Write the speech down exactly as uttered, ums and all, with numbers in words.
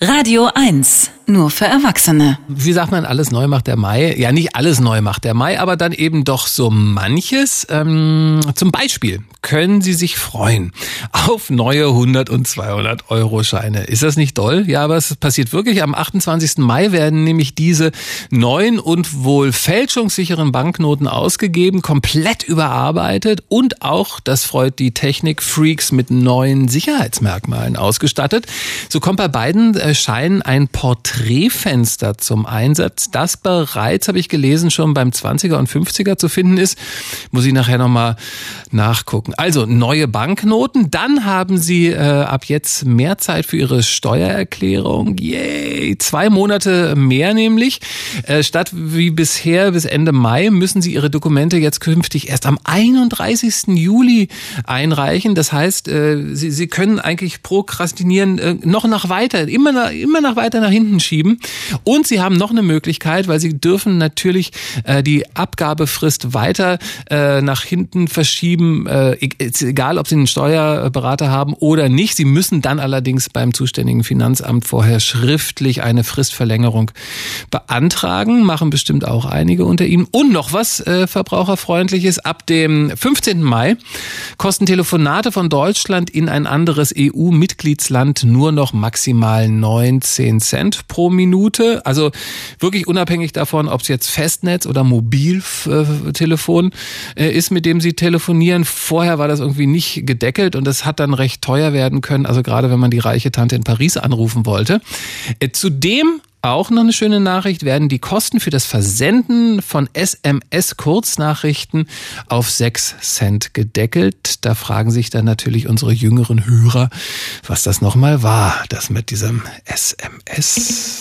Radio eins, nur für Erwachsene. Wie sagt man, alles neu macht der Mai? Ja, nicht alles neu macht der Mai, aber dann eben doch so manches. Ähm, zum Beispiel können Sie sich freuen auf neue hundert- und zweihundert-Euro-Scheine. Ist das nicht toll? Ja, aber es passiert wirklich. Am achtundzwanzigsten Mai werden nämlich diese neuen und wohl fälschungssicheren Banknoten ausgegeben, komplett überarbeitet und auch, das freut die Technikfreaks, mit neuen Sicherheitsmerkmalen ausgestattet. So kommt bei beiden Scheinen ein Porträtfenster zum Einsatz, das bereits, habe ich gelesen, schon beim zwanziger und fünfziger zu finden ist. Muss ich nachher nochmal nachgucken. Also neue Banknoten, dann haben Sie äh, ab jetzt mehr Zeit für Ihre Steuererklärung. Yay! Zwei Monate mehr nämlich. Äh, statt wie bisher bis Ende Mai müssen Sie Ihre Dokumente jetzt künftig erst am einunddreißigsten Juli einreichen. Das heißt, äh, Sie, Sie können eigentlich prokrastinieren, äh, noch nach weiter, immer nach, immer nach weiter nach hinten schieben. Und Sie haben noch eine Möglichkeit, weil Sie dürfen natürlich äh, die Abgabefrist weiter äh, nach hinten verschieben, äh, egal ob Sie einen Steuerberater haben oder nicht. Sie müssen dann allerdings beim zuständigen Finanzamt vorher schriftlich eine Fristverlängerung beantragen. Machen bestimmt auch einige unter Ihnen. Und noch was äh, Verbraucherfreundliches. Ab dem fünfzehnten Mai kosten Telefonate von Deutschland in ein anderes E U-Mitgliedsland nur noch maximal neunzehn Cent pro Minute. Also wirklich unabhängig davon, ob es jetzt Festnetz oder Mobiltelefon äh, ist, mit dem Sie telefonieren. Vorher war das irgendwie nicht gedeckelt und das hat dann recht teuer werden können. Also gerade wenn man die reiche Tante in Paris anrufen wollte. Äh, zudem auch noch eine schöne Nachricht, werden die Kosten für das Versenden von S M S-Kurznachrichten auf sechs Cent gedeckelt. Da fragen sich dann natürlich unsere jüngeren Hörer, was das nochmal war, das mit diesem S M S.